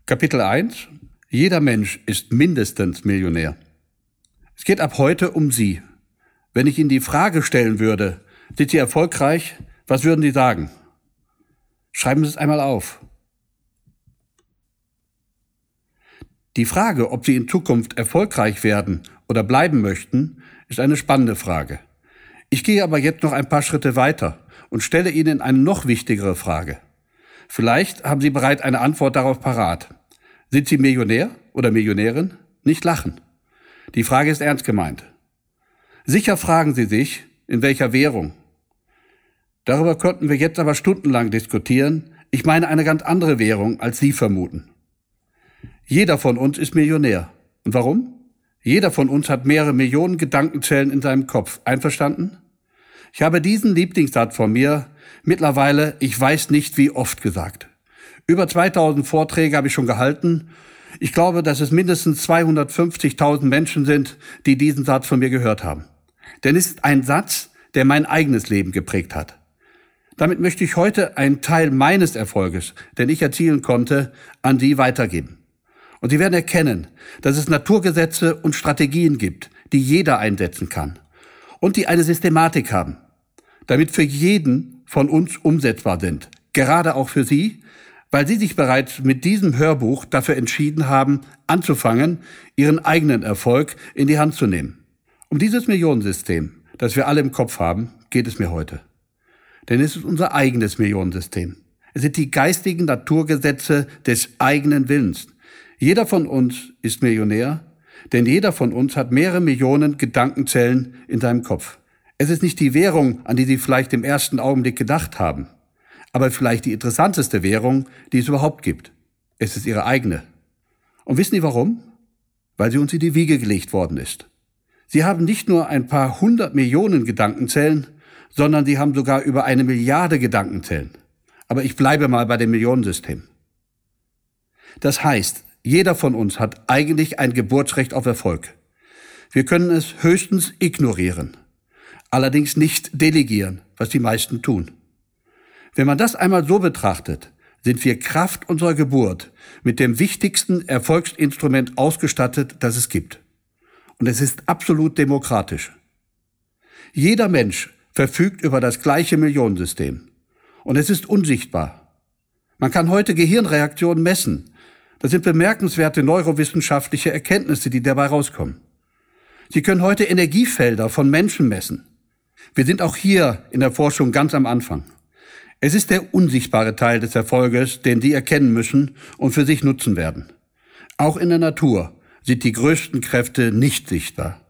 Kapitel 1. Jeder Mensch ist mindestens Millionär. Es geht ab heute um Sie. Wenn ich Ihnen die Frage stellen würde, sind Sie erfolgreich? Was würden Sie sagen? Schreiben Sie es einmal auf. Die Frage, ob Sie in Zukunft erfolgreich werden oder bleiben möchten, ist eine spannende Frage. Ich gehe aber jetzt noch ein paar Schritte weiter und stelle Ihnen eine noch wichtigere Frage. Vielleicht haben Sie bereits eine Antwort darauf parat. Sind Sie Millionär oder Millionärin? Nicht lachen. Die Frage ist ernst gemeint. Sicher fragen Sie sich, in welcher Währung. Darüber könnten wir jetzt aber stundenlang diskutieren. Ich meine eine ganz andere Währung, als Sie vermuten. Jeder von uns ist Millionär. Und warum? Jeder von uns hat mehrere Millionen Gedankenzellen in seinem Kopf. Einverstanden? Ich habe diesen Lieblingssatz von mir mittlerweile, ich weiß nicht wie oft gesagt. Über 2000 Vorträge habe ich schon gehalten. Ich glaube, dass es mindestens 250.000 Menschen sind, die diesen Satz von mir gehört haben. Denn es ist ein Satz, der mein eigenes Leben geprägt hat. Damit möchte ich heute einen Teil meines Erfolges, den ich erzielen konnte, an Sie weitergeben. Und Sie werden erkennen, dass es Naturgesetze und Strategien gibt, die jeder einsetzen kann und die eine Systematik haben, damit für jeden von uns umsetzbar sind, gerade auch für Sie, weil Sie sich bereits mit diesem Hörbuch dafür entschieden haben, anzufangen, Ihren eigenen Erfolg in die Hand zu nehmen. Um dieses Millionensystem, das wir alle im Kopf haben, geht es mir heute. Denn es ist unser eigenes Millionensystem. Es sind die geistigen Naturgesetze des eigenen Willens. Jeder von uns ist Millionär, denn jeder von uns hat mehrere Millionen Gedankenzellen in seinem Kopf. Es ist nicht die Währung, an die Sie vielleicht im ersten Augenblick gedacht haben, aber vielleicht die interessanteste Währung, die es überhaupt gibt. Es ist Ihre eigene. Und wissen Sie warum? Weil sie uns in die Wiege gelegt worden ist. Sie haben nicht nur ein paar 100 Millionen Gedankenzellen, sondern Sie haben sogar über 1 Milliarde Gedankenzellen. Aber ich bleibe mal bei dem Millionensystem. Das heißt, jeder von uns hat eigentlich ein Geburtsrecht auf Erfolg. Wir können es höchstens ignorieren, allerdings nicht delegieren, was die meisten tun. Wenn man das einmal so betrachtet, sind wir Kraft unserer Geburt mit dem wichtigsten Erfolgsinstrument ausgestattet, das es gibt. Und es ist absolut demokratisch. Jeder Mensch verfügt über das gleiche Millionensystem. Und es ist unsichtbar. Man kann heute Gehirnreaktionen messen. Das sind bemerkenswerte neurowissenschaftliche Erkenntnisse, die dabei rauskommen. Sie können heute Energiefelder von Menschen messen. Wir sind auch hier in der Forschung ganz am Anfang. Es ist der unsichtbare Teil des Erfolges, den Sie erkennen müssen und für sich nutzen werden. Auch in der Natur sind die größten Kräfte nicht sichtbar.